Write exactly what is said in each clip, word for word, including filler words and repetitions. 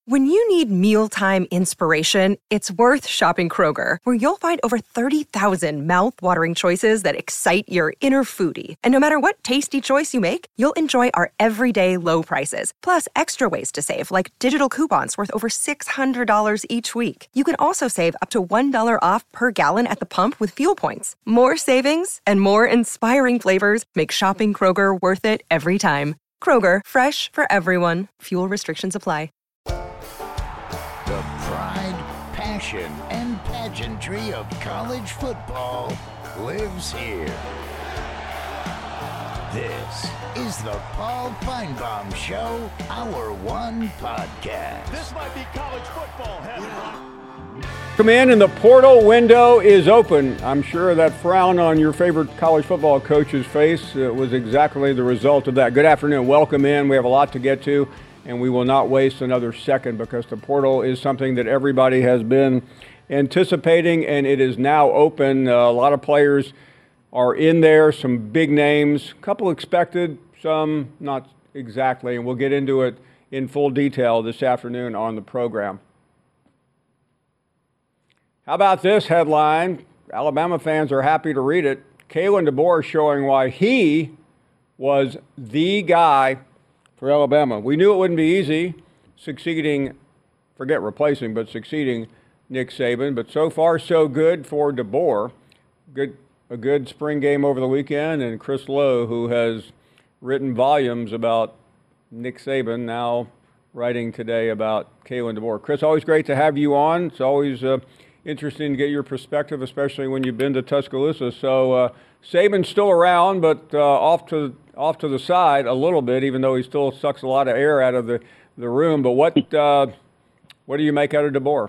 When you need mealtime inspiration, it's worth shopping Kroger, where you'll find over thirty thousand mouth-watering choices that excite your inner foodie. And no matter what tasty choice you make, you'll enjoy our everyday low prices, plus extra ways to save, like digital coupons worth over six hundred dollars each week. You can also save up to one dollar off per gallon at the pump with fuel points. More savings and more inspiring flavors make shopping Kroger worth it every time. Kroger, fresh for everyone. Fuel restrictions apply. The pride, passion, and pageantry of college football lives here. This is the Paul Feinbaum Show, Hour One Podcast. This might be college football heaven. Come in and the portal window is open. I'm sure that frown on your favorite college football coach's face uh, was exactly the result of that. Good afternoon. Welcome in. We have a lot to get to, and we will not waste another second because the portal is something that everybody has been anticipating, and it is now open. Uh, a lot of players are in there, some big names, a couple expected, some not exactly, and we'll get into it in full detail this afternoon on the program. How about this headline? Alabama fans are happy to read it. Kalen DeBoer showing why he was the guy for Alabama. We knew it wouldn't be easy succeeding, forget replacing, but succeeding Nick Saban. But so far, so good for DeBoer. Good, a good spring game over the weekend. And Chris Lowe, who has written volumes about Nick Saban, now writing today about Kalen DeBoer. Chris, always great to have you on. It's always uh, interesting to get your perspective, especially when you've been to Tuscaloosa. So uh, Saban's still around, but uh, off to off to the side a little bit, even though he still sucks a lot of air out of the, the room. But what uh, what do you make out of DeBoer?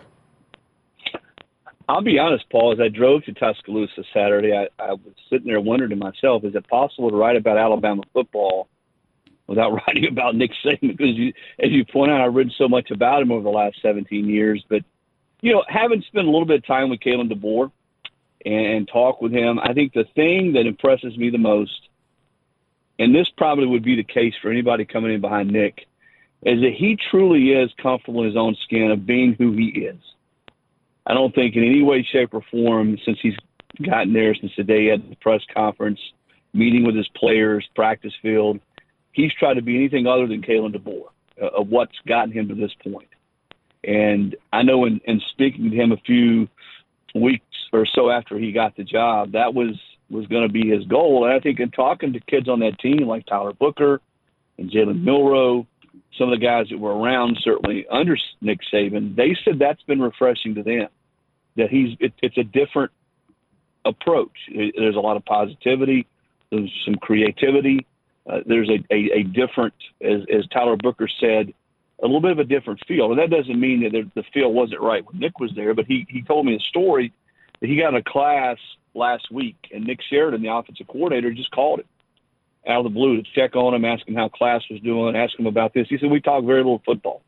I'll be honest, Paul, as I drove to Tuscaloosa Saturday, I, I was sitting there wondering to myself, is it possible to write about Alabama football without writing about Nick Saban? Because, you, as you point out, I've read so much about him over the last seventeen years. But, you know, having spent a little bit of time with Kalen DeBoer and, and talk with him, I think the thing that impresses me the most, and this probably would be the case for anybody coming in behind Nick, is that he truly is comfortable in his own skin of being who he is. I don't think in any way, shape, or form, since he's gotten there, since the day at the press conference, meeting with his players, practice field, he's tried to be anything other than Kalen DeBoer, uh, of what's gotten him to this point. And I know in, in speaking to him a few weeks or so after he got the job, that was was going to be his goal. And I think in talking to kids on that team like Tyler Booker and Jalen Milroe, some of the guys that were around certainly under Nick Saban, they said that's been refreshing to them, that he's it, it's a different approach. It, there's a lot of positivity. There's some creativity. Uh, there's a, a, a different, as, as Tyler Booker said, a little bit of a different feel. And that doesn't mean that the feel wasn't right when Nick was there, but he, he told me a story that he got in a class last week, and Nick Sheridan, the offensive coordinator, just called him out of the blue to check on him, ask him how class was doing, ask him about this. He said, we talk very little football.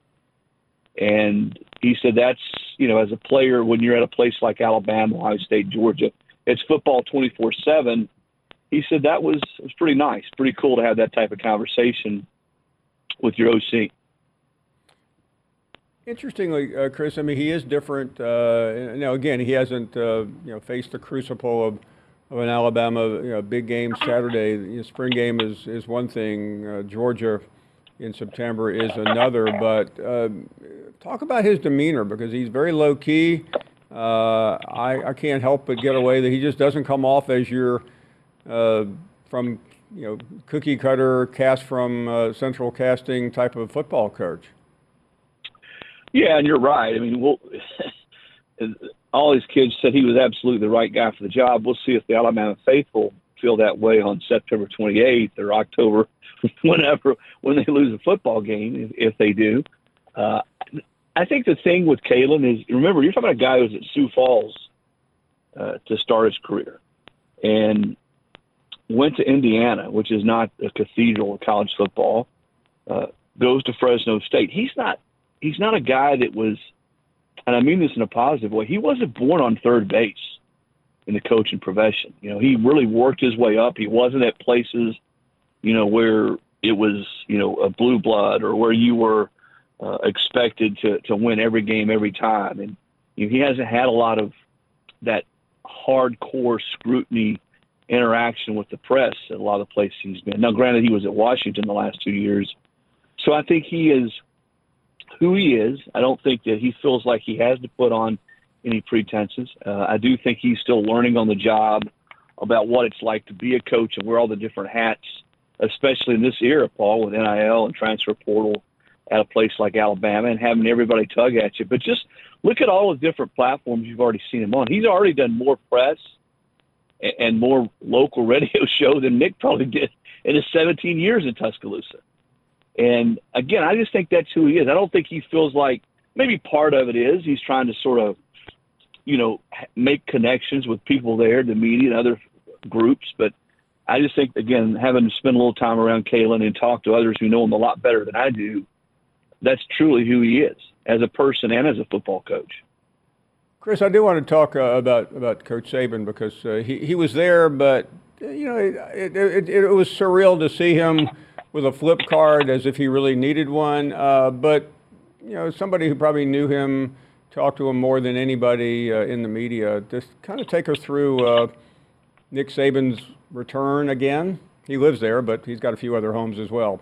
And he said that's, you know, as a player, when you're at a place like Alabama, Ohio State, Georgia, it's football twenty-four seven. He said that was, was pretty nice, pretty cool to have that type of conversation with your O C. Interestingly, uh, Chris, I mean, he is different. Uh, now, again, he hasn't, uh, you know, faced the crucible of, of an Alabama, you know, big game Saturday. You know, spring game is, is one thing. Uh, Georgia in September is another. But uh, talk about his demeanor, because he's very low key. Uh, I, I can't help but get away that he just doesn't come off as your uh, from, you know, cookie cutter cast from uh, Central Casting type of football coach. Yeah, and you're right. I mean, we'll, all his kids said he was absolutely the right guy for the job. We'll see if the Alabama faithful feel that way on September twenty-eighth or October, whenever, when they lose a football game, if, if they do. Uh, I think the thing with Kalen is, remember, you're talking about a guy who was at Sioux Falls uh, to start his career and went to Indiana, which is not a cathedral of college football, uh, goes to Fresno State. He's not He's not a guy that was, and I mean this in a positive way, he wasn't born on third base in the coaching profession. You know, he really worked his way up. He wasn't at places, you know, where it was, you know, a blue blood or where you were, uh, expected to, to win every game every time. And you know, he hasn't had a lot of that hardcore scrutiny interaction with the press at a lot of the places he's been. Now, granted, he was at Washington the last two years. So I think he is who he is. I don't think that he feels like he has to put on any pretenses. Uh, I do think he's still learning on the job about what it's like to be a coach and wear all the different hats, especially in this era, Paul, with N I L and transfer portal at a place like Alabama and having everybody tug at you. But just look at all the different platforms you've already seen him on. He's already done more press and, and more local radio show than Nick probably did in his seventeen years in Tuscaloosa. And, again, I just think that's who he is. I don't think he feels like maybe part of it is he's trying to sort of, you know, make connections with people there, the media and other groups. But I just think, again, having to spend a little time around Kalen and talk to others who know him a lot better than I do, that's truly who he is as a person and as a football coach. Chris, I do want to talk uh, about about Coach Saban because uh, he he was there, but you know it, it, it, it was surreal to see him with a flip card as if he really needed one. Uh, but you know, somebody who probably knew him, talked to him more than anybody uh, in the media. Just kind of take us through uh, Nick Saban's return again. He lives there, but he's got a few other homes as well.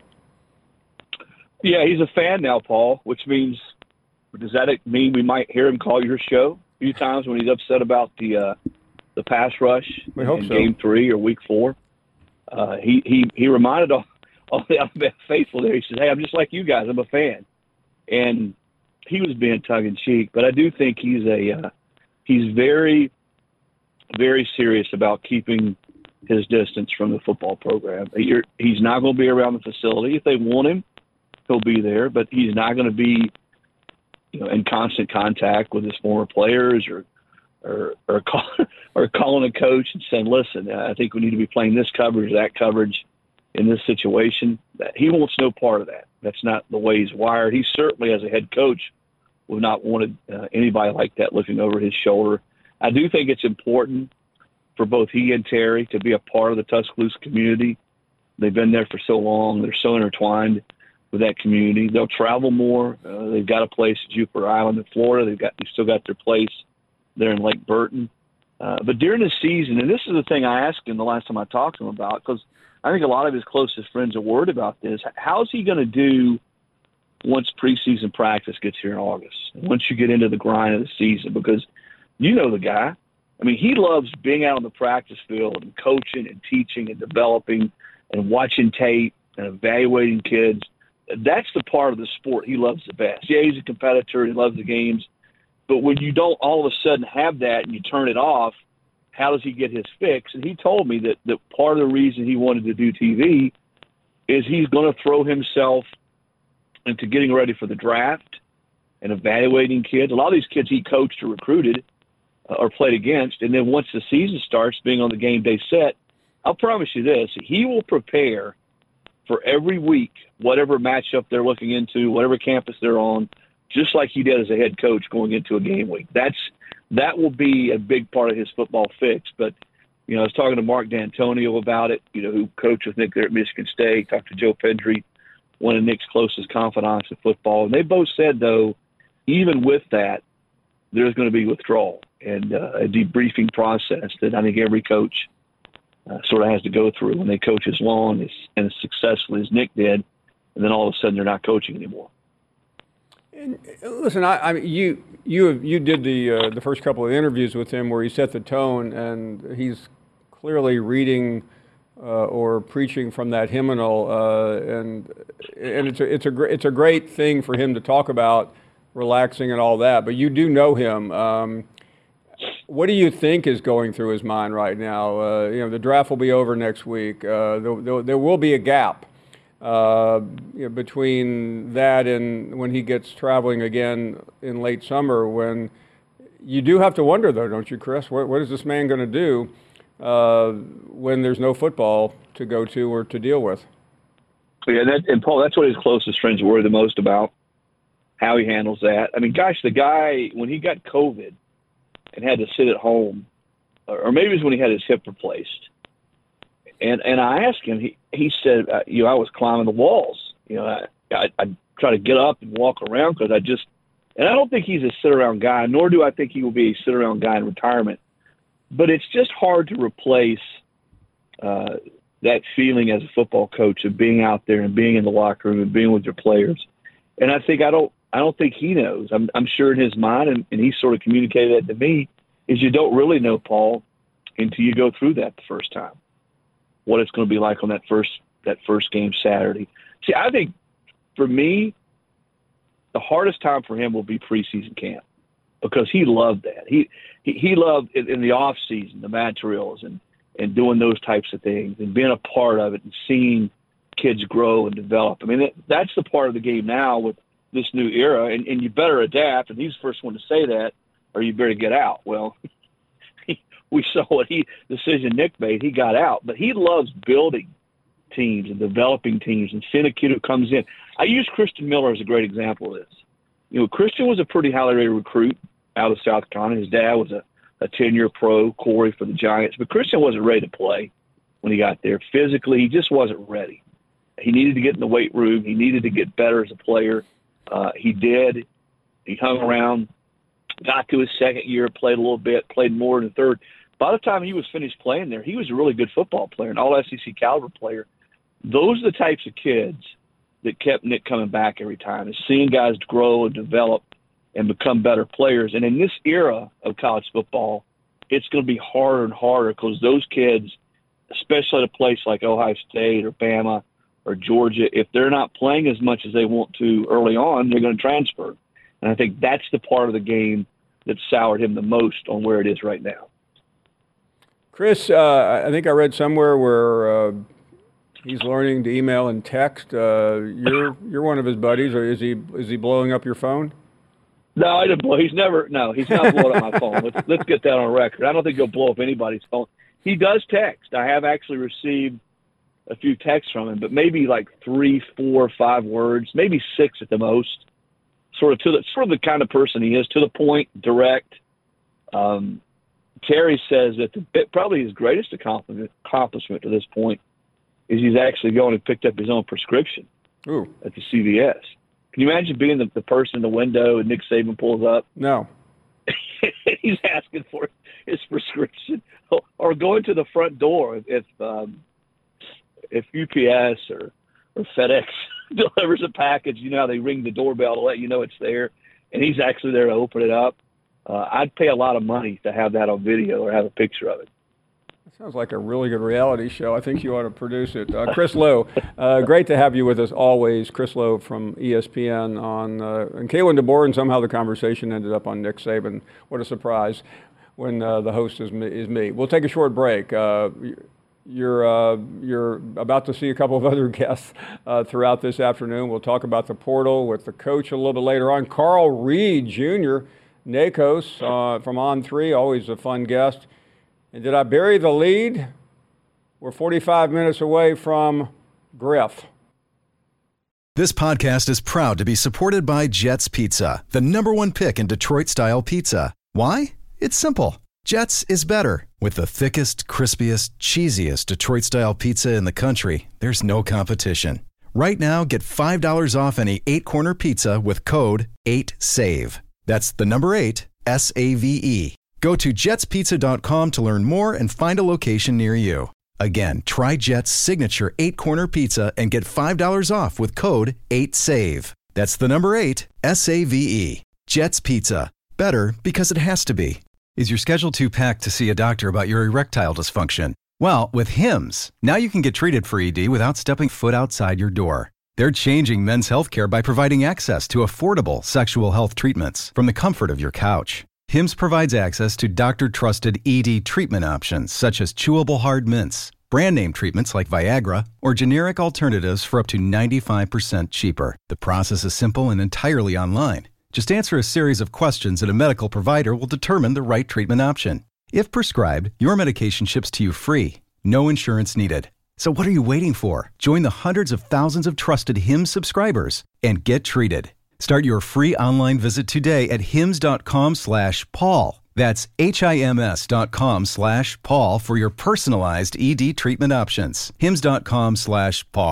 Yeah, he's a fan now, Paul, which means, does that mean we might hear him call your show a few times when he's upset about the uh, the pass rush we in, hope in so. game three or week four? Uh, he, he, he reminded all, all the Alabama faithful there, he said, hey, I'm just like you guys, I'm a fan. And he was being tongue-in-cheek, but I do think he's a uh, he's very, very serious about keeping his distance from the football program. You're, he's not going to be around the facility. If they want him, he'll be there, but he's not going to be, you know, in constant contact with his former players or or or, call, or calling a coach and saying, listen, I think we need to be playing this coverage, that coverage in this situation. He wants no part of that. That's not the way he's wired. He certainly, as a head coach, would not want uh, anybody like that looking over his shoulder. I do think it's important for both he and Terry to be a part of the Tuscaloosa community. They've been there for so long. They're so intertwined with that community. They'll travel more. Uh, they've got a place at Jupiter Island in Florida. They've got they've still got their place there in Lake Burton. Uh, but during the season, and this is the thing I asked him the last time I talked to him about, because I think a lot of his closest friends are worried about this. How's he going to do once preseason practice gets here in August, once you get into the grind of the season? Because you know the guy. I mean, he loves being out on the practice field and coaching and teaching and developing and watching tape and evaluating kids. That's the part of the sport he loves the best. Yeah, he's a competitor. He loves the games. But when you don't all of a sudden have that and you turn it off, how does he get his fix? And he told me that, that part of the reason he wanted to do T V is he's going to throw himself into getting ready for the draft and evaluating kids. A lot of these kids he coached or recruited uh, or played against. And then once the season starts, being on the game day set, I'll promise you this, he will prepare for every week, whatever matchup they're looking into, whatever campus they're on, just like he did as a head coach going into a game week. That's that will be a big part of his football fix. But, you know, I was talking to Mark D'Antonio about it, you know, who coached with Nick there at Michigan State, talked to Joe Pendry, one of Nick's closest confidants in football. And they both said, though, even with that, there's going to be withdrawal and uh, a debriefing process that I think every coach uh, sort of has to go through when they coach as long as, and as successfully as Nick did, and then all of a sudden they're not coaching anymore. And listen, I, I mean, you you you did the uh, the first couple of interviews with him where he set the tone, and he's clearly reading uh, or preaching from that hymnal, uh, and and it's a it's a great it's a great thing for him to talk about relaxing and all that. But you do know him. Um, what do you think is going through his mind right now? Uh, you know, the draft will be over next week. Uh, there, there, there will be a gap. Uh, you know, between that and when he gets traveling again in late summer, when you do have to wonder, though, don't you, Chris? What, what is this man going to do uh, when there's no football to go to or to deal with? Yeah, that, and Paul, that's what his closest friends worry the most about, how he handles that. I mean, gosh, the guy, when he got COVID and had to sit at home, or maybe it was when he had his hip replaced, And and I asked him, he, he said, uh, you know, I was climbing the walls. You know, I, I, I try to get up and walk around because I just – and I don't think he's a sit-around guy, nor do I think he will be a sit-around guy in retirement. But it's just hard to replace uh, that feeling as a football coach of being out there and being in the locker room and being with your players. And I think I don't I don't think he knows. I'm, I'm sure in his mind, and, and he sort of communicated that to me, is you don't really know, Paul, until you go through that the first time, what it's going to be like on that first that first game Saturday. See, I think for me, the hardest time for him will be preseason camp because he loved that. He he, he loved in, in the off season the mat drills and, and doing those types of things and being a part of it and seeing kids grow and develop. I mean, that, that's the part of the game now with this new era, and, and you better adapt. And he's the first one to say that, or you better get out. Well, we saw what he decision Nick made. He got out, but he loves building teams and developing teams and seeing a kid who comes in. I use Christian Miller as a great example of this. You know, Christian was a pretty highly rated recruit out of South Carolina. His dad was a, a ten-year pro, Corey, for the Giants. But Christian wasn't ready to play when he got there. Physically, he just wasn't ready. He needed to get in the weight room. He needed to get better as a player. Uh, he did. He hung around, got to his second year, played a little bit, played more in the third. By the time he was finished playing there, he was a really good football player, an all-S E C caliber player. Those are the types of kids that kept Nick coming back every time, is seeing guys grow and develop and become better players. And in this era of college football, it's going to be harder and harder because those kids, especially at a place like Ohio State or Bama or Georgia, if they're not playing as much as they want to early on, they're going to transfer. And I think that's the part of the game that soured him the most on where it is right now. Chris, uh, I think I read somewhere where uh, he's learning to email and text. Uh, you're you're one of his buddies, or is he is he blowing up your phone? No, I didn't blow. He's never. No, he's not blowing up my phone. Let's let's get that on record. I don't think he'll blow up anybody's phone. He does text. I have actually received a few texts from him, but maybe like three, four, five words, maybe six at the most. Sort of to the sort of the kind of person he is, to the point, direct. Um, Terry says that the, probably his greatest accomplishment, accomplishment to this point is he's actually going and picked up his own prescription Ooh. at the C V S. Can you imagine being the, the person in the window and Nick Saban pulls up? No. He's asking for his prescription, or going to the front door if um, if U P S or, or FedEx delivers a package. You know how they ring the doorbell to let you know it's there, and he's actually there to open it up. Uh, I'd pay a lot of money to have that on video or have a picture of it. That sounds like a really good reality show. I think you ought to produce it. Uh, Chris Lowe, uh, great to have you with us always. Chris Lowe from E S P N on, uh, and Kalen DeBoer, and somehow the conversation ended up on Nick Saban. What a surprise when uh, the host is me, is me. We'll take a short break. Uh, You're uh, you're about to see a couple of other guests uh, throughout this afternoon. We'll talk about the portal with the coach a little bit later on. Carl Reed Junior, NACOS uh, from On three, always a fun guest. And did I bury the lead? We're forty-five minutes away from Griff. This podcast is proud to be supported by Jets Pizza, the number one pick in Detroit-style pizza. Why? It's simple. Jets is better. With the thickest, crispiest, cheesiest Detroit-style pizza in the country, there's no competition. Right now, get five dollars off any eight-corner pizza with code eight save. That's the number eight, S A V E. Go to jets pizza dot com to learn more and find a location near you. Again, try Jet's signature eight-corner pizza and get five dollars off with code eight save. That's the number eight, S A V E. Jet's Pizza. Better because it has to be. Is your schedule too packed to see a doctor about your erectile dysfunction? Well, with Hims, now you can get treated for E D without stepping foot outside your door. They're changing men's healthcare by providing access to affordable sexual health treatments from the comfort of your couch. Hims provides access to doctor-trusted E D treatment options such as chewable hard mints, brand-name treatments like Viagra, or generic alternatives for up to ninety-five percent cheaper. The process is simple and entirely online. Just answer a series of questions and a medical provider will determine the right treatment option. If prescribed, your medication ships to you free. No insurance needed. So what are you waiting for? Join the hundreds of thousands of trusted Hims subscribers and get treated. Start your free online visit today at hims.com slash Paul. That's H-I-M-S dot com slash Paul for your personalized E D treatment options. Hims.com slash Paul.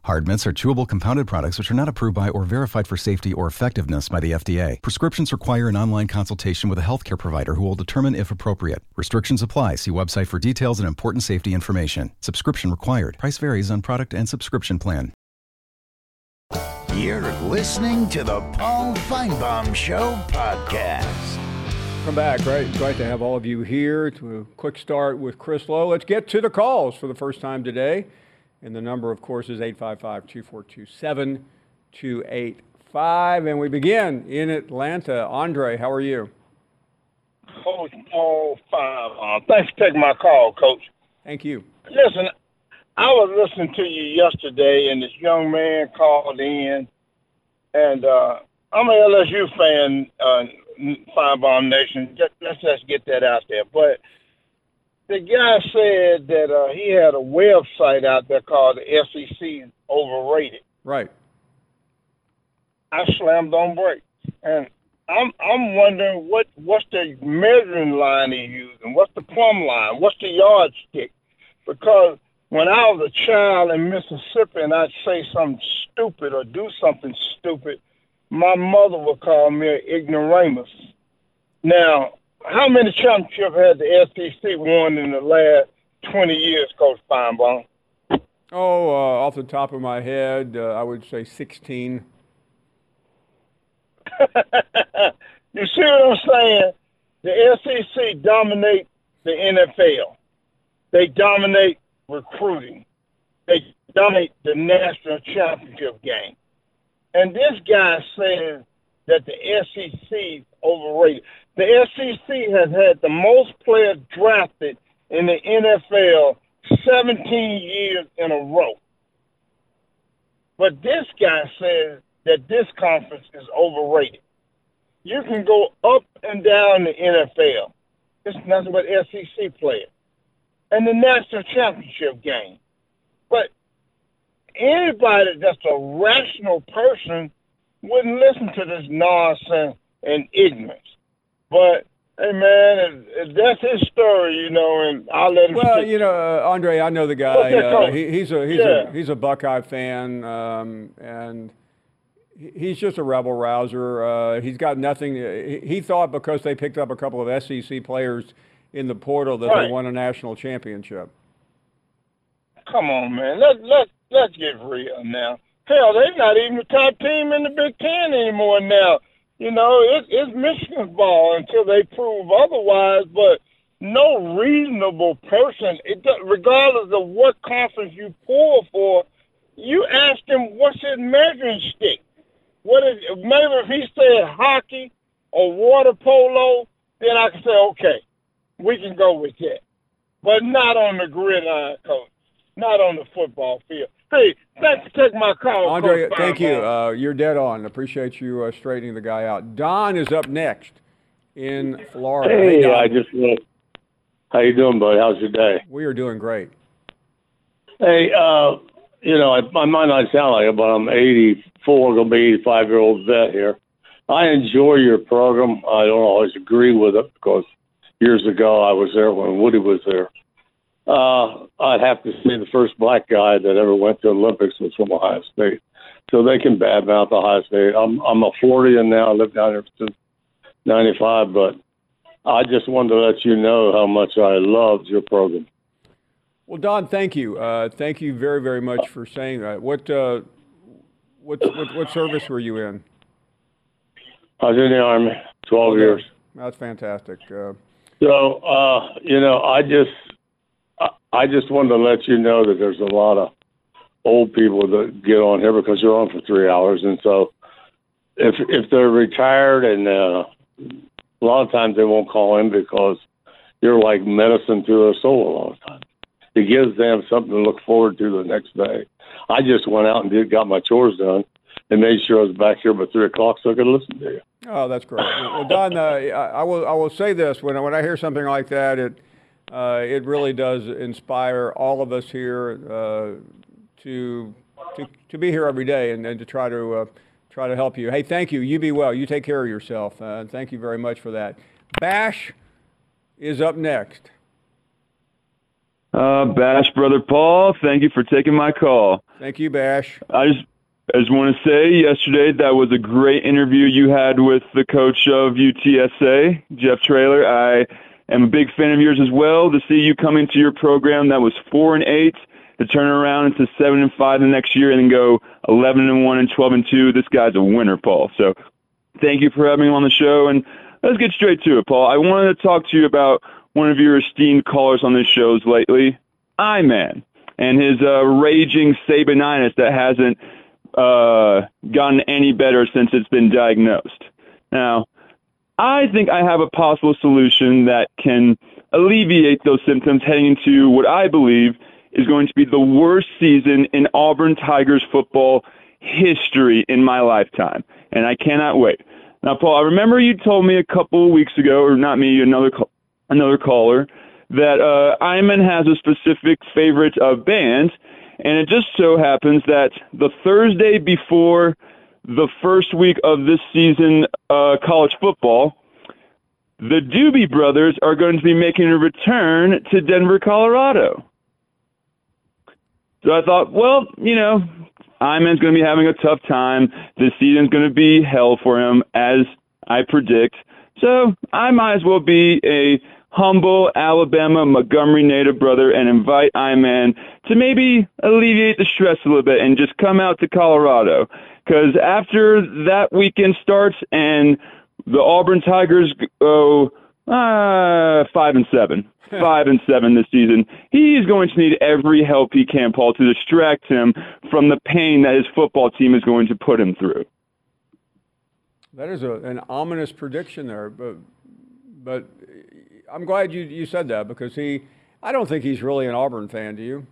Hard Mints are chewable compounded products which are not approved by or verified for safety or effectiveness by the F D A. Prescriptions require an online consultation with a healthcare provider who will determine if appropriate. Restrictions apply. See website for details and important safety information. Subscription required. Price varies on product and subscription plan. You're listening to the Paul Feinbaum Show podcast. Welcome back. Great, great to have all of you here. To a quick start with Chris Lowe. Let's get to the calls for the first time today. And the number, of course, is eight five five, two four two, seven two eight five. And we begin in Atlanta. Andre, how are you? Coach Paul Feinbaum. Thanks for taking my call, Coach. Thank you. Listen, I was listening to you yesterday, and this young man called in. And uh, I'm an L S U fan, uh, Feinbaum Nation. Just, let's just get that out there. But the guy said that uh, he had a website out there called the S E C Overrated. Right. I slammed on brakes. And I'm I'm wondering what, what's the measuring line he's using? What's the plumb line? What's the yardstick? Because when I was a child in Mississippi and I'd say something stupid or do something stupid, my mother would call me an ignoramus. Now, how many championships has the S E C won in the last twenty years, Coach Feinbaum? Oh, uh, off the top of my head, uh, I would say sixteen. You see what I'm saying? The S E C dominate the N F L. They dominate recruiting. They dominate the national championship game. And this guy says that the S E C is overrated. The S E C has had the most players drafted in the N F L seventeen years in a row. But this guy says that this conference is overrated. You can go up and down the N F L. It's nothing but S E C players. And the national championship game. But anybody that's a rational person wouldn't listen to this nonsense and ignorance. But, hey, man, if, if that's his story, you know, and I'll let him Well, stick. you know, uh, Andre, I know the guy. What's that Uh, called? he, he's a he's Yeah. a he's a Buckeye fan, um, and he- he's just a rebel rouser. Uh, he's got nothing. He, he thought because they picked up a couple of S E C players in the portal that Right. they won a national championship. Come on, man. Let, let, let's get real now. Hell, they're not even the top team in the Big Ten anymore now. You know, it, it's Michigan's ball until they prove otherwise, but no reasonable person, it, does- regardless of what conference you pull for, you ask him what's his measuring stick. What is, maybe if he said hockey or water polo, then I can say, okay, we can go with that. But not on the gridiron, Coach. Not on the football field. Hey, thanks for taking my call, Andre, Coach thank you. Feinbaum. Uh, you're dead on. Appreciate you uh, straightening the guy out. Don is up next in Florida. Hey, Don. I just want. How you doing, buddy? How's your day? We are doing great. Hey, uh, you know, I, I might not sound like it, but I'm eighty-four, gonna be eighty-five year old vet here. I enjoy your program. I don't always agree with it because years ago I was there when Woody was there. Uh, I'd have to say the first black guy that ever went to the Olympics was from Ohio State. So they can badmouth Ohio State. I'm I'm a Floridian now. I lived down here since ninety-five, but I just wanted to let you know how much I loved your program. Well, Don, thank you. Uh, thank you very, very much for saying that. What, uh, what, what, what service were you in? I was in the Army, twelve Okay. years. That's fantastic. Uh, So, uh, you know, I just, I, I just wanted to let you know that there's a lot of old people that get on here because you're on for three hours, and so if if they're retired, and uh, a lot of times they won't call in because you're like medicine to their soul a lot of times. It gives them something to look forward to the next day. I just went out and did got my chores done and made sure I was back here by three o'clock so I could listen to you. Oh, that's great. Well, Don, uh, I, I will I will say this: when I- when I hear something like that, it uh, it really does inspire all of us here uh, to to to be here every day and, and to try to uh, try to help you. Hey, thank you. You be well. You take care of yourself. Uh, thank you very much for that. Bash is up next. Uh, Bash, Brother Paul, thank you for taking my call. Thank you, Bash. I just, I just want to say yesterday that was a great interview you had with the coach of U T S A, Jeff Traylor. I am a big fan of yours as well. To see you come into your program that was four and eight, to turn around into seven and five the next year, and then go eleven and one and twelve and two. This guy's a winner, Paul. So, thank you for having me on the show. And let's get straight to it, Paul. I wanted to talk to you about one of your esteemed callers on this shows lately, I-Man, and his uh, raging Sabanitis that hasn't uh, gotten any better since it's been diagnosed. Now, I think I have a possible solution that can alleviate those symptoms heading into what I believe is going to be the worst season in Auburn Tigers football history in my lifetime, and I cannot wait. Now, Paul, I remember you told me a couple of weeks ago, or not me, another another caller, that uh, Iman has a specific favorite uh, band, and it just so happens that the Thursday before the first week of this season uh, college football, the Doobie Brothers are going to be making a return to Denver, Colorado. So I thought, well, you know, Iman's going to be having a tough time. This season's going to be hell for him, as I predict. So I might as well be a humble Alabama Montgomery native brother and invite Iman to maybe alleviate the stress a little bit and just come out to Colorado. Because after that weekend starts and the Auburn Tigers go uh, five and seven, five and seven this season, he's going to need every help he can, Paul, to distract him from the pain that his football team is going to put him through. That is a, an ominous prediction there, but but I'm glad you, you said that, because he, I don't think he's really an Auburn fan, do you?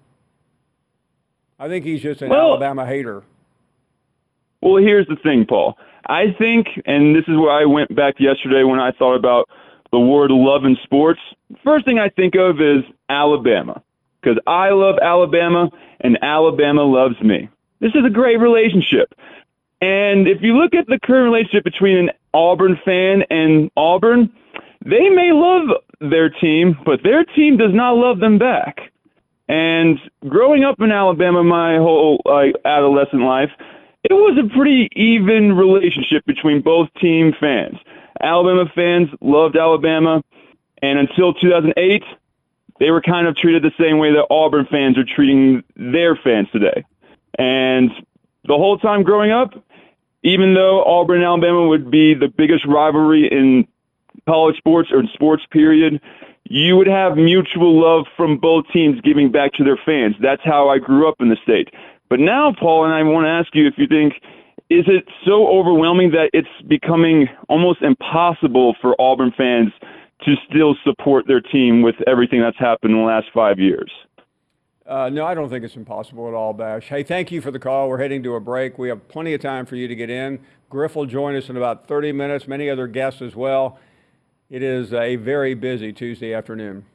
I think he's just an well, Alabama hater. Well, here's the thing, Paul. I think, and this is where I went back yesterday when I thought about the word love in sports, first thing I think of is Alabama, because I love Alabama and Alabama loves me. This is a great relationship. And if you look at the current relationship between an Auburn fan and Auburn, they may love their team, but their team does not love them back. And growing up in Alabama my whole like, adolescent life, it was a pretty even relationship between both team fans. Alabama fans loved Alabama, and until two thousand eight, they were kind of treated the same way that Auburn fans are treating their fans today. And the whole time growing up, even though Auburn and Alabama would be the biggest rivalry in college sports or in sports period, you would have mutual love from both teams giving back to their fans. That's how I grew up in the state. But now, Paul, and I want to ask you if you think, is it so overwhelming that it's becoming almost impossible for Auburn fans to still support their team with everything that's happened in the last five years? Uh, no, I don't think it's impossible at all, Bash. Hey, thank you for the call. We're heading to a break. We have plenty of time for you to get in. Griff will join us in about thirty minutes, many other guests as well. It is a very busy Tuesday afternoon.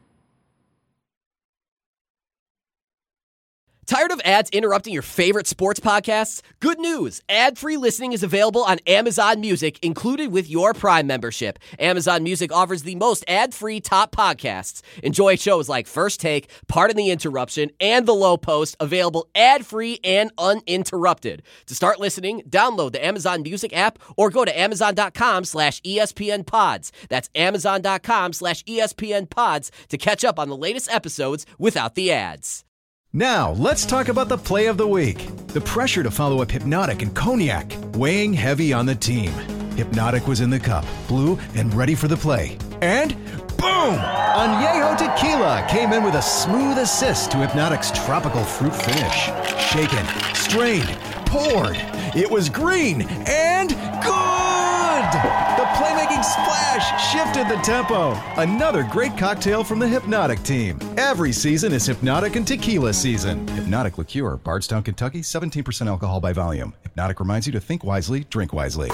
Tired of ads interrupting your favorite sports podcasts? Good news! Ad-free listening is available on Amazon Music, included with your Prime membership. Amazon Music offers the most ad-free top podcasts. Enjoy shows like First Take, Pardon the Interruption, and The Low Post, available ad-free and uninterrupted. To start listening, download the Amazon Music app or go to amazon.com slash ESPN pods. That's amazon.com slash ESPN pods to catch up on the latest episodes without the ads. Now, let's talk about the play of the week. The pressure to follow up Hypnotic and Cognac, weighing heavy on the team. Hypnotic was in the cup, blue, and ready for the play. And boom! Añejo Tequila came in with a smooth assist to Hypnotic's tropical fruit finish. Shaken, strained, poured. It was green and good! The playmaking splash shifted the tempo. Another great cocktail from the Hypnotic team. Every season is Hypnotic and Tequila season. Hypnotic Liqueur, Bardstown, Kentucky, seventeen percent alcohol by volume. Hypnotic reminds you to think wisely, drink wisely.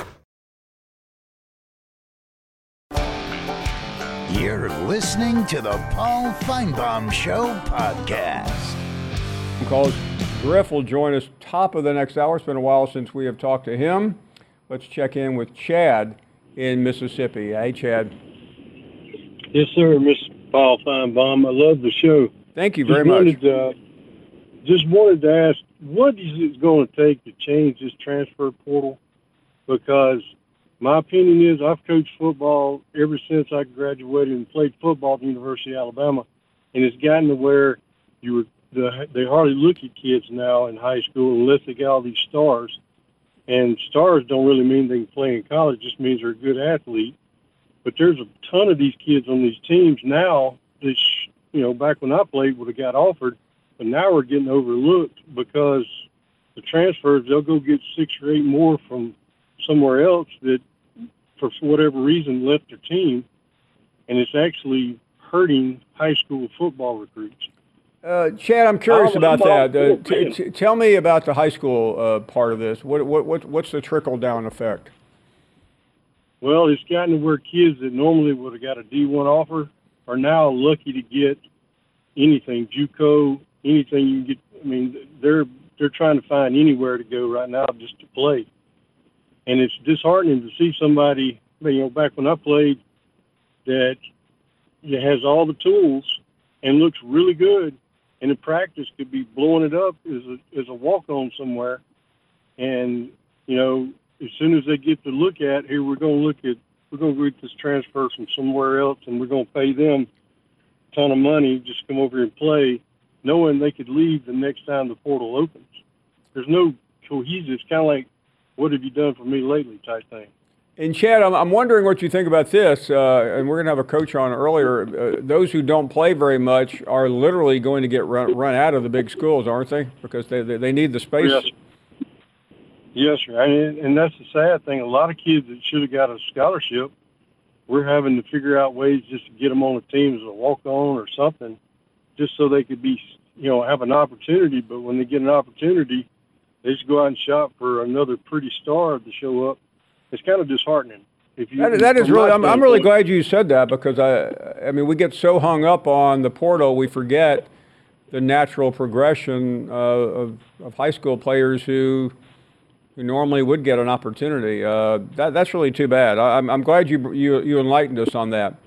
You're listening to the Paul Feinbaum Show podcast. Calls. Griff will join us top of the next hour. It's been a while since we have talked to him. Let's check in with Chad in Mississippi. Hey, Chad. Yes, sir, Mister Paul Feinbaum. I love the show. Thank you very just much. Wanted, uh, just wanted to ask, what is it going to take to change this transfer portal? Because my opinion is I've coached football ever since I graduated and played football at the University of Alabama, and it's gotten to where you were the, they hardly look at kids now in high school unless they got all these stars. And stars don't really mean they can play in college; it just means they're a good athlete. But there's a ton of these kids on these teams now that, you know, back when I played would have got offered, but now we're getting overlooked because the transfers, they'll go get six or eight more from somewhere else that, for whatever reason, left their team, and it's actually hurting high school football recruits. Uh, Chad, I'm curious I'm, about I'm that. Uh, t- t- tell me about the high school uh, part of this. What, what, what, what's the trickle-down effect? Well, it's gotten to where kids that normally would have got a D one offer are now lucky to get anything, JUCO, anything you can get. I mean, they're they're trying to find anywhere to go right now just to play. And it's disheartening to see somebody, you know, back when I played, that has all the tools and looks really good, and in practice could be blowing it up as a, as a walk-on somewhere. And, you know, as soon as they get to look at, here, we're going to look at, we're going to get this transfer from somewhere else, and we're going to pay them a ton of money just to come over here and play, knowing they could leave the next time the portal opens. There's no cohesive. It's kind of like, what have you done for me lately type thing. And Chad, I'm, I'm wondering what you think about this, uh, and we're going to have a coach on earlier. Uh, those who don't play very much are literally going to get run, run out of the big schools, aren't they? Because they they, they need the space. Yes, yes, sir. And, and that's the sad thing. A lot of kids that should have got a scholarship, we're having to figure out ways just to get them on a team as a walk-on or something, just so they could be, you know, have an opportunity. But when they get an opportunity, they just go out and shop for another pretty star to show up. It's kind of disheartening. If you, that, that is really. I'm, I'm really glad you said that because I. I mean, we get so hung up on the portal, we forget the natural progression uh, of of high school players who who normally would get an opportunity. Uh, that that's really too bad. I, I'm I'm glad you you you enlightened us on that.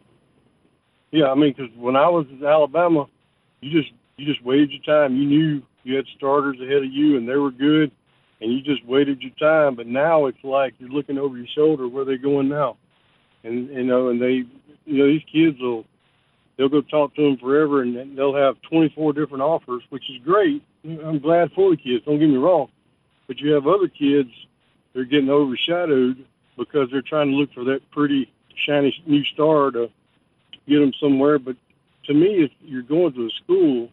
Yeah, I mean, because when I was in Alabama, you just you just waited your time. You knew you had starters ahead of you, and they were good, and you just waited your time. But now it's like you're looking over your shoulder. Where are they going now? And you know, and they, you know, these kids will they'll go talk to them forever, and they'll have twenty-four different offers, which is great. I'm glad for the kids. Don't get me wrong, but you have other kids that are getting overshadowed because they're trying to look for that pretty shiny new star to get them somewhere. But to me, if you're going to a school,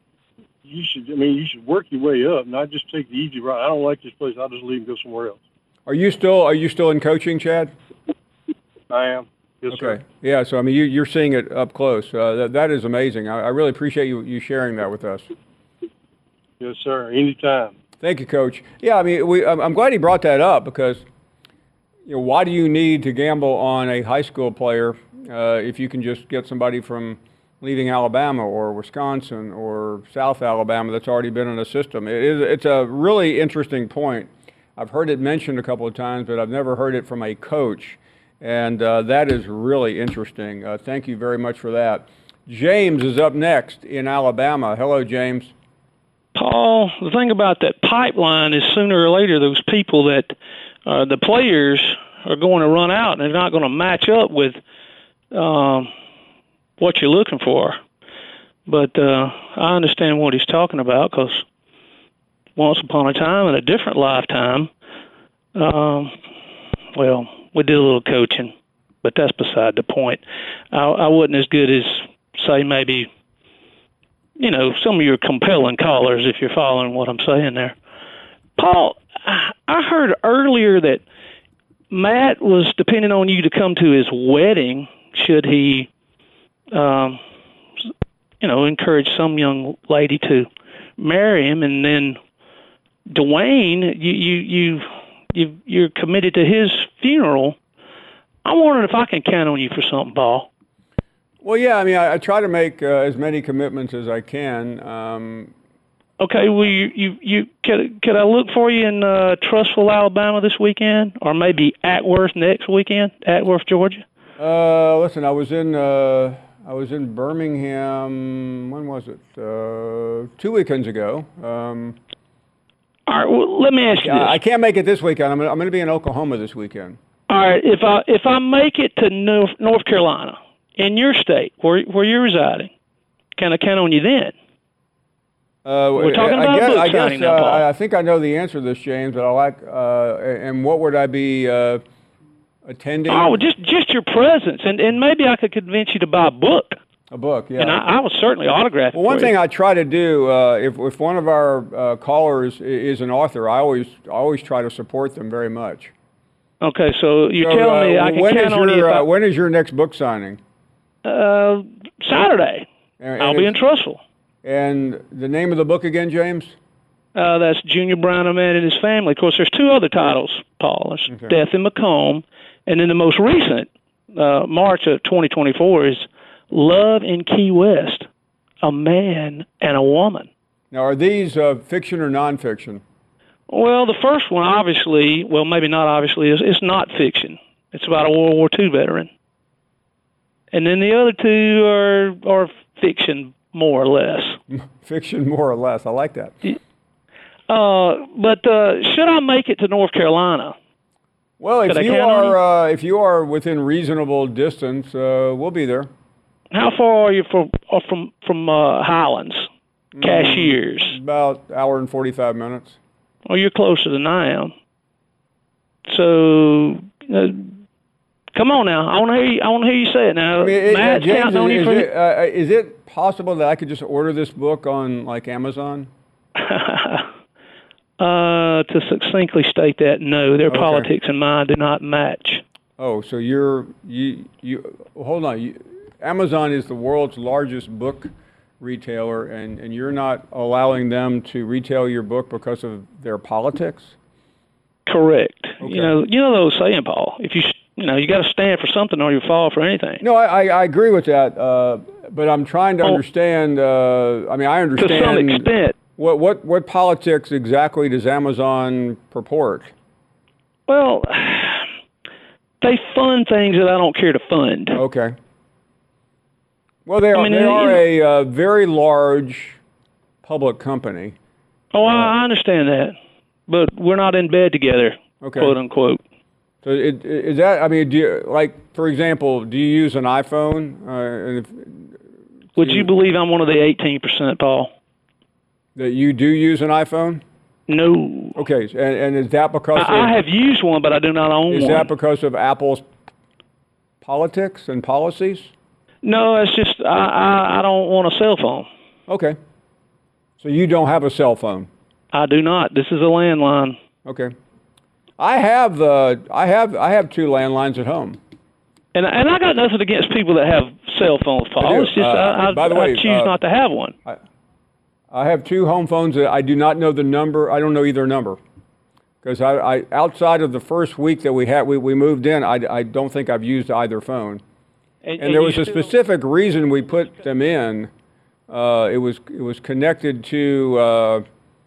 you should, I mean, you should work your way up, not just take the easy route. I don't like this place. I'll just leave and go somewhere else. Are you still Are you still in coaching, Chad? I am. Yes, okay. sir. Yeah. So I mean, you, you're seeing it up close. Uh, that that is amazing. I, I really appreciate you you sharing that with us. Yes, sir. Anytime. Thank you, Coach. Yeah. I mean, we. I'm, I'm glad he brought that up because, you know, why do you need to gamble on a high school player uh, if you can just get somebody from leaving Alabama or Wisconsin or South Alabama that's already been in the system? It is, it's a really interesting point. I've heard it mentioned a couple of times, but I've never heard it from a coach, and uh, that is really interesting. Uh, thank you very much for that. James is up next in Alabama. Hello, James. Paul, the thing about that pipeline is sooner or later those people that uh, the players are going to run out and they're not going to match up with um, what you're looking for. But uh, I understand what he's talking about because once upon a time in a different lifetime, um, well, we did a little coaching, but that's beside the point. I, I wasn't as good as, say, maybe, you know, some of your compelling callers, if you're following what I'm saying there. Paul, I heard earlier that Matt was depending on you to come to his wedding should he Um, you know, encourage some young lady to marry him, and then Dwayne, you you you you you're committed to his funeral. I'm wondering if I can count on you for something, Paul. Well, yeah, I mean, I, I try to make uh, as many commitments as I can. Um, okay, well, you you, you could could I look for you in uh, Trussville, Alabama this weekend, or maybe Atworth next weekend, Atworth, Georgia? Uh, listen, I was in. Uh, I was in Birmingham, when was it? Uh, two weekends ago. Um, All right, well, let me ask you I, this. I can't make it this weekend. I'm, I'm going to be in Oklahoma this weekend. All right, if I if I make it to North, North Carolina, in your state, where where you're residing, can I count on you then? Uh, We're talking I, about I guess, a book I, signing guess now, uh, Paul. I think I know the answer to this, James, but I like, uh, and what would I be uh, attending? Oh, just just your presence, and, and maybe I could convince you to buy a book. A book, yeah. And I, I will certainly autograph it Well, one for you. thing I try to do, uh, if, if one of our uh, callers i- is an author, I always I always try to support them very much. Okay, so you're So, telling me uh, I can when count is on your, you if I, uh, when is your next book signing? uh, Saturday. And- I'll and be in it's- Trussville. And the name of the book again, James? Uh, that's Junior Brown, A Man and His Family. Of course, there's two other titles, Paul. There's Okay. Death in Macomb, and then the most recent, uh, March of twenty twenty-four, is Love in Key West, A Man and a Woman. Now, are these uh, fiction or nonfiction? Well, the first one, obviously, well, maybe not obviously, is it's not fiction. It's about a World War Two veteran. And then the other two are are fiction, more or less. Fiction, more or less. I like that. Uh, but uh, should I make it to North Carolina? Well, if Could I you count on you? are uh, if you are within reasonable distance, uh, we'll be there. How far are you from uh, from from uh, Highlands? Cashiers. About an hour and forty-five minutes. Oh, you're closer than I am. So, uh, come on now. I want to hear you. I want to hear you say it now. I mean, it, uh, Matt's James, counting on you is, for it, uh, is it possible that I could just order this book on like Amazon? uh, to succinctly state that, no, their Okay. politics and mine do not match. Oh, so you're you you hold on. You, Amazon is the world's largest book retailer, and, and you're not allowing them to retail your book because of their politics? Correct. Okay. You know, you know the old saying, Paul. If you you know, you got to stand for something or you fall for anything. No, I, I, I agree with that, uh, but I'm trying to Oh. understand. Uh, I mean, I understand To some extent. What what what politics exactly does Amazon purport? Well, they fund things that I don't care to fund. Okay. Well, they are, I mean, they you are know- a uh, very large public company. Oh, I I understand that, but we're not in bed together, Okay. quote unquote. So it, is that, I mean, do you, like, for example, do you use an iPhone? Uh, and if, Would you believe I'm one of the eighteen percent, Paul? that you do use an iPhone? No. Okay, and, and is that because I, I of, have used one, but I do not own is one. that because of Apple's politics and policies? No, it's just I, I, I don't want a cell phone. Okay. So you don't have a cell phone? I do not. This is a landline. Okay. I have uh, I have I have two landlines at home. And and I got nothing against people that have cell phones, I Paul. do. It's just Uh, I, I, by the I way, choose uh, not to have one. I, I have two home phones that I do not know the number. I don't know either number. Because I, I outside of the first week that we had we, we moved in, I, I don't think I've used either phone. And, And, and there you was a still- specific reason we put them in. Uh, it was it was connected to uh,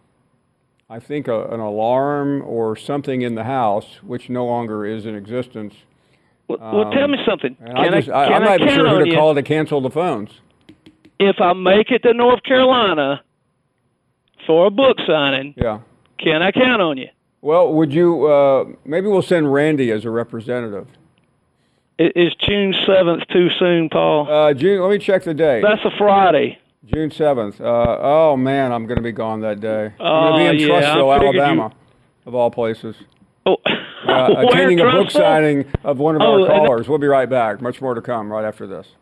I think a, an alarm or something in the house, which no longer is in existence. Well, well, tell me something. And Can I just, I, I, can I'm I not even count sure who on to you? call to cancel the phones. If I make it to North Carolina for a book signing, Yeah. can I count on you? Well, would you? Uh, maybe we'll send Randy as a representative. I- Is June seventh too soon, Paul? Uh, June. Let me check the date. That's a Friday. June seventh. Uh, oh man, I'm going to be gone that day. I'm Oh, going to be in yeah, I Trussville, figured you- Alabama, of all places. Oh, Uh, where, attending a book Trussville? signing of one of Oh, our and- callers. We'll be right back. Much more to come right after this.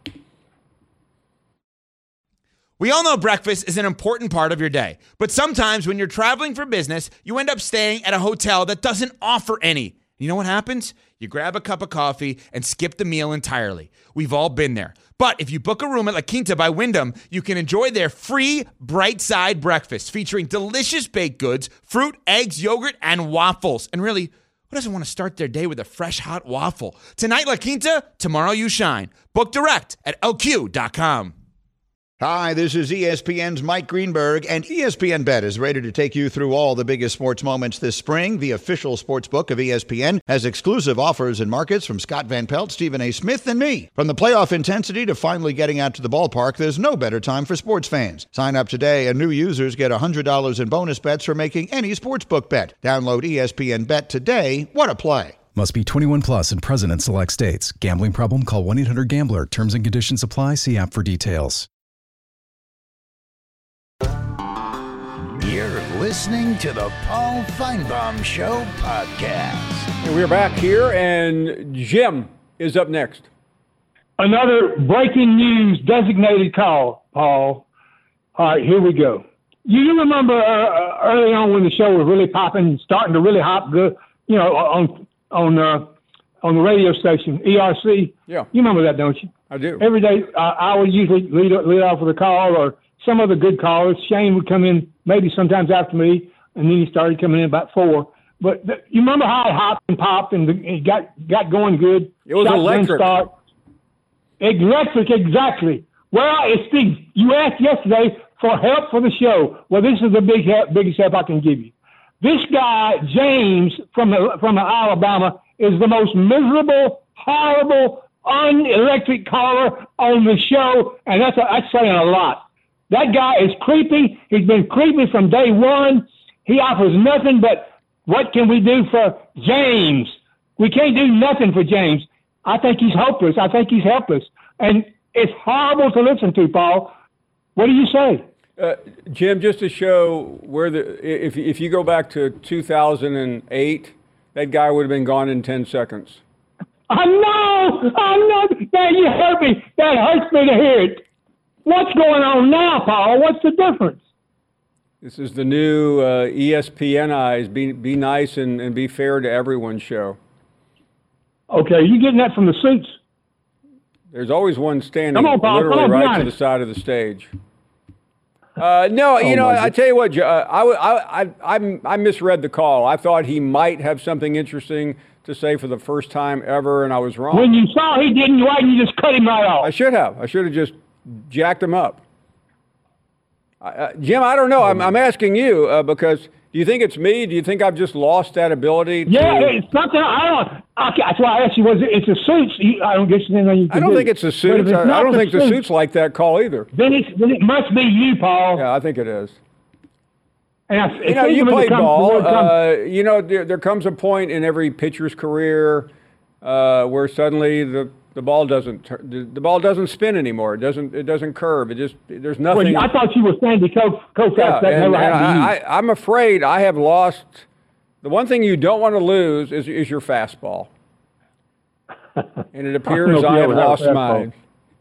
We all know breakfast is an important part of your day, but sometimes when you're traveling for business, you end up staying at a hotel that doesn't offer any. You know what happens? You grab a cup of coffee and skip the meal entirely. We've all been there. But if you book a room at La Quinta by Wyndham, you can enjoy their free Bright Side breakfast featuring delicious baked goods, fruit, eggs, yogurt, and waffles. And really, who doesn't want to start their day with a fresh, hot waffle? Tonight, La Quinta, tomorrow you shine. Book direct at L Q dot com. Hi, this is E S P N's Mike Greenberg, and E S P N Bet is ready to take you through all the biggest sports moments this spring. The official sports book of E S P N has exclusive offers and markets from Scott Van Pelt, Stephen A. Smith, and me. From the playoff intensity to finally getting out to the ballpark, there's no better time for sports fans. Sign up today, and new users get one hundred dollars in bonus bets for making any sportsbook bet. Download E S P N Bet today. What a play. Must be twenty-one plus and present in select states. Gambling problem? Call one eight hundred gambler. Terms and conditions apply. See app for details. You're listening to the Paul Feinbaum Show podcast. And we're back here, and Jim is up next. Another breaking news designated call, Paul. All right, here we go. You, you remember uh, early on when the show was really popping, starting to really hop good, you know, on on uh, on the radio station, E R C. Yeah. You remember that, don't you? I do. Every day, uh, I would usually lead, lead off with a call, or some other good callers. Shane would come in maybe sometimes after me, and then he started coming in about four. But the, you remember how it hopped and popped and it got got going good? It was Shotgun electric. Start. Electric, exactly. Well, it's Steve, you asked yesterday for help for the show. Well, this is the big help, biggest help I can give you. This guy, James, from from Alabama, is the most miserable, horrible, unelectric caller on the show, and that's, a, that's saying a lot. That guy is creepy. He's been creepy from day one. He offers nothing but, what can we do for James? We can't do nothing for James. I think he's hopeless. I think he's helpless. And it's horrible to listen to, Paul. What do you say? Uh, Jim, just to show where the, if, if you go back to two thousand eight, that guy would have been gone in ten seconds. I know! I know! Man, you hurt me. That hurts me to hear it. What's going on now, Paul? What's the difference? This is the new uh, E S P N eyes, be, be nice and, and be fair to everyone show. Okay, you getting that from the suits? There's always one standing Come on, Paul. literally Come on, right to honest. the side of the stage. Uh, no, you Oh, know, my I tell you what, uh, I, I, I, I, I misread the call. I thought he might have something interesting to say for the first time ever, and I was wrong. When you saw he didn't, why didn't you just cut him right off? I should have. I should have just jacked him up. Uh, Jim, I don't know. I'm, I'm asking you uh, because do you think it's me? Do you think I've just lost that ability to... Yeah, it's something, I don't, okay, that's why I asked you, was it, it's a suits, you, I don't guess anything you can I don't do. think it's the But if suits. it's I, I not don't the think the suits like that call either. Then, it's, then it must be you, Paul. Yeah, I think it is. And I, You know, you play ball. Uh, you know, there, there comes a point in every pitcher's career uh, where suddenly the, the ball doesn't tur- the, the ball doesn't spin anymore. It doesn't it doesn't curve. It just there's nothing. Well, I thought you were Sandy Koufax. Koufax. Yeah, That and, never and happened to you. I, I, I'm afraid I have lost. The one thing you don't want to lose is is your fastball, and it appears I, have lost mine.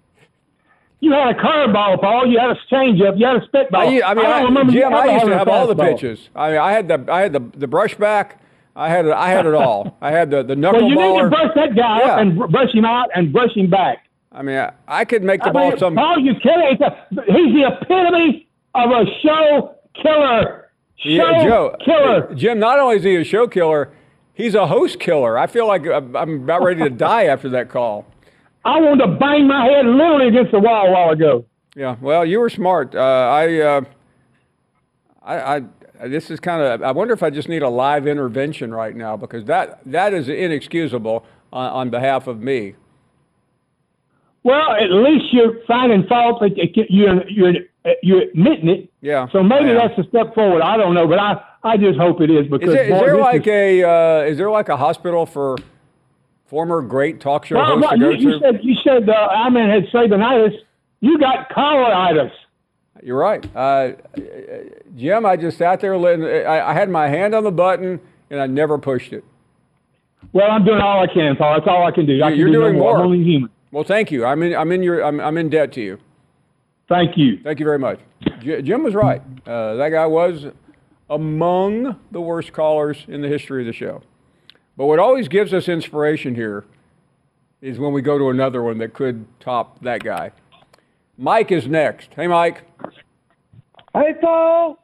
You had a curveball, Paul. You had a changeup. You had a spitball. I, I mean, I I, don't remember Jim, you I ever used to having a have all the fastball. pitches. I mean, I had the I had the the brush back. I had it, I had it all. I had the the knuckleballer. Well, you need to brush that guy Yeah. up and br- brush him out and brush him back. I mean, I, I could make the I ball mean, some. Paul, you kidding? It's a, he's the epitome of a show killer. Show Yeah, Joe, killer. Jim, not only is he a show killer, he's a host killer. I feel like I'm I'm about ready to die after that call. I wanted to bang my head literally against the wall a while ago. Yeah, well, you were smart. Uh, I, uh, I, I, this is kind of. I wonder if I just need a live intervention right now because that that is inexcusable on, on behalf of me. Well, at least you're finding fault, but you're you're you're admitting it. Yeah. So maybe I am. that's a step forward. I don't know, but I, I just hope it is because Is there, is boy, there this like is, a uh, is there like a hospital for former great talk show well, hosts well, to go you, you to? said you said uh, Iman had Sabinitis. You got choleritis. You're right. Uh, Jim, I just sat there. letting- I, I had my hand on the button, and I never pushed it. Well, I'm doing all I can, Paul. That's all I can do. I can You're do no doing more. I'm more. only human. Well, thank you. I'm in. I'm in your. I'm, I'm in debt to you. Thank you. Thank you very much. J- Jim was right. Uh, that guy was among the worst callers in the history of the show. But what always gives us inspiration here is when we go to another one that could top that guy. Mike is next. Hey, Mike. Hey, Paul.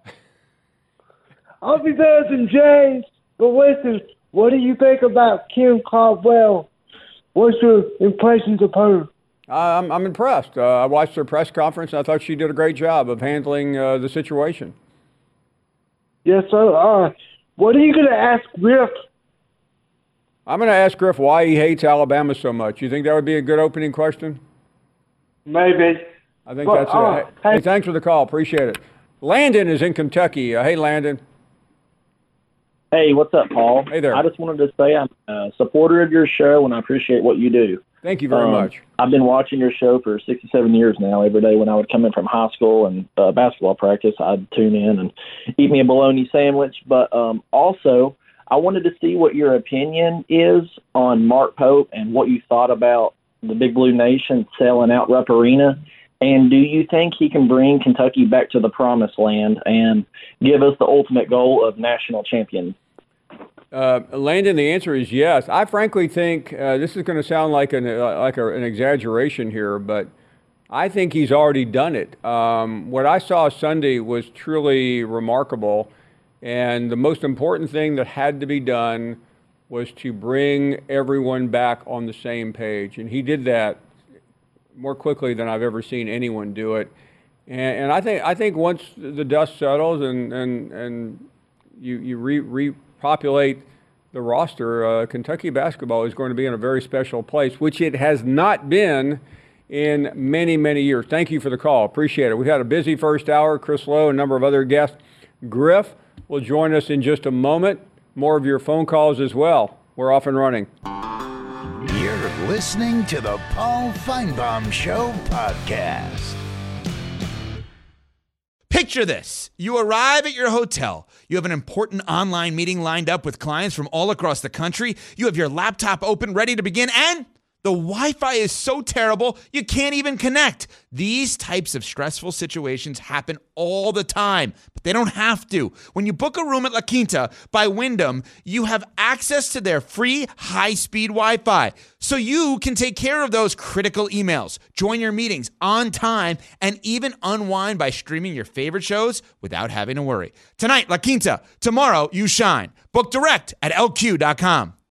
Officers and James, but listen, what do you think about Kim Caldwell? What's your impressions of her? I'm, I'm impressed. Uh, I watched her press conference, and I thought she did a great job of handling uh, the situation. Yes, sir. Uh, what are you going to ask Griff? I'm going to ask Griff why he hates Alabama so much. You think that would be a good opening question? Maybe. I think But, that's it. uh, Hey, hey- thanks for the call. Appreciate it. Landon is in Kentucky. Uh, hey, Landon. Hey, what's up, Paul? Hey there. I just wanted to say I'm a supporter of your show, and I appreciate what you do. Thank you very Um, much. I've been watching your show for sixty-seven years now. Every day when I would come in from high school and uh, basketball practice, I'd tune in and eat me a bologna sandwich. But um, also, I wanted to see what your opinion is on Mark Pope and what you thought about the Big Blue Nation selling out Rupp Arena. And do you think he can bring Kentucky back to the promised land and give us the ultimate goal of national champion? Uh, Landon, the answer is yes. I frankly think uh, this is going to sound like an uh, like a, an exaggeration here, but I think he's already done it. Um, what I saw Sunday was truly remarkable, and the most important thing that had to be done was to bring everyone back on the same page, and he did that more quickly than I've ever seen anyone do it. And, and I think I think once the dust settles and and and you you re, repopulate the roster, uh, Kentucky basketball is going to be in a very special place, which it has not been in many many years. Thank you for the call. Appreciate it. We've had a busy first hour. Chris Lowe, a number of other guests. Griff will join us in just a moment. More of your phone calls as well. We're off and running. You're listening to the Paul Feinbaum Show podcast. Picture this. You arrive at your hotel. You have an important online meeting lined up with clients from all across the country. You have your laptop open, ready to begin, and the Wi-Fi is so terrible, you can't even connect. These types of stressful situations happen all the time, but they don't have to. When you book a room at La Quinta by Wyndham, you have access to their free high-speed Wi-Fi, so you can take care of those critical emails, join your meetings on time, and even unwind by streaming your favorite shows without having to worry. Tonight, La Quinta. Tomorrow, you shine. Book direct at L Q dot com.